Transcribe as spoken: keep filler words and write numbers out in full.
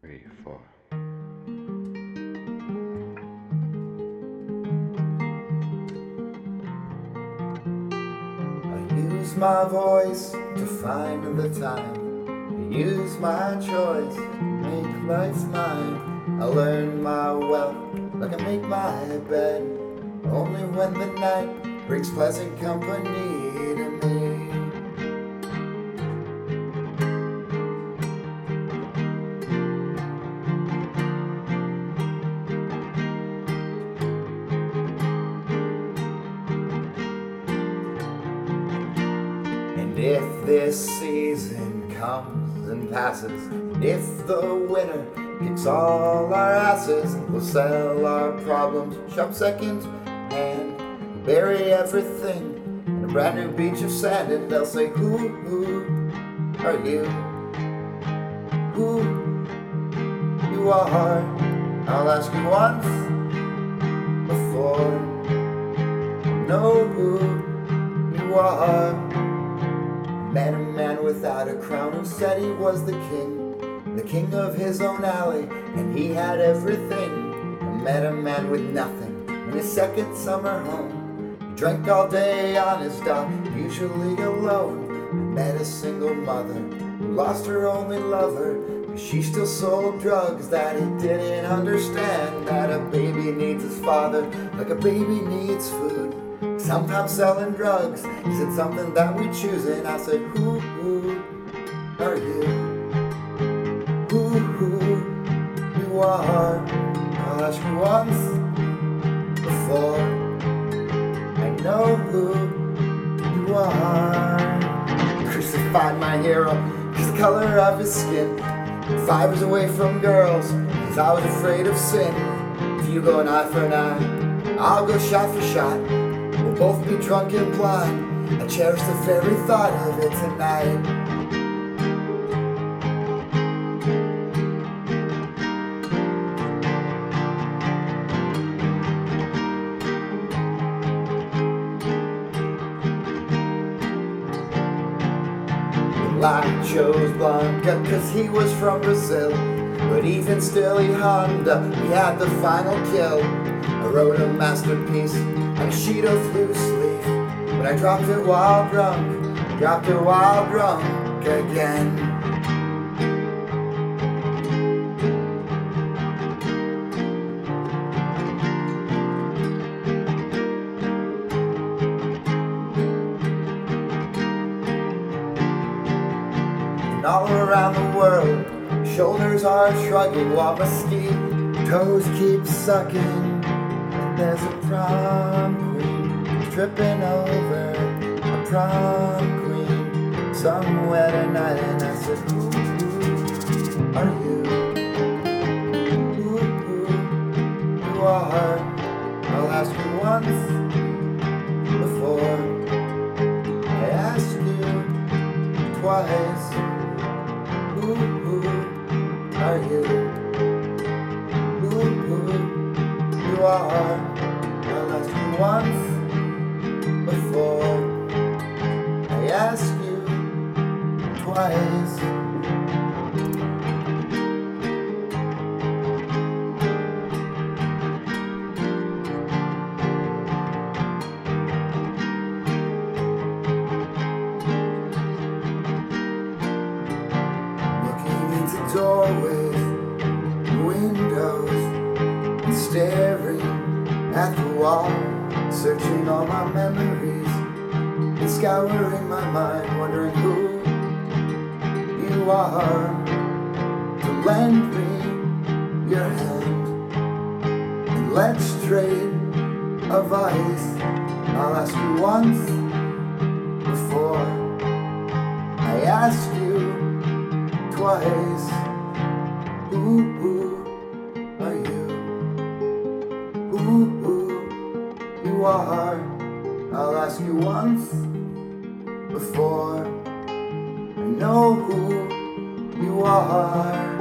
three, four. I use my voice to find the time. I use my choice to make life mine. I learn my wealth like I make my bed. Only when the night brings pleasant company to me. And if this season comes and passes, and if the winter kicks all our asses, we'll sell our problems, shop second hand, bury everything in a brand new beach of sand. And they'll say, who, who are you? Who you are? I'll ask you once before you know who you are. Met a man without a crown who said he was the king, the king of his own alley, and he had everything. I met a man with nothing in his second summer home. He drank all day on his dock, usually alone. I met a single mother who lost her only lover, but she still sold drugs that he didn't understand. That a baby needs his father like a baby needs food. Sometimes selling drugs isn't something that we choose. And I said, who, who are you? Who, who you are? I'll ask you once before I know who you are. Crucified my hero because the color of his skin. Five was away from girls because I was afraid of sin. If you go an eye for an eye, I'll go shot for shot. We'll both be drunk and blind. I cherish the very thought of it tonight. Well, I chose Blanca cause he was from Brazil, but even still he hummed up, he had the final kill. I wrote a masterpiece on a sheet of loose leaf, but I dropped it while drunk, dropped it while drunk again. And all around the world, shoulders are shrugging while my ski toes keep sucking. There's a prom queen tripping over a prom queen somewhere tonight. And I said, who, who are you? Who, who you are? I'll ask you once before I ask you twice. Who, who are you? Who, who you are? I'll ask you once before I ask you twice. Looking into doorways, windows, and staring at the wall, searching all my memories and scouring my mind, wondering who you are. To lend me your hand and let's trade advice. I'll ask you once before I ask you twice. Who, who are you? Who, who you are? I'll ask you once before I know who you are.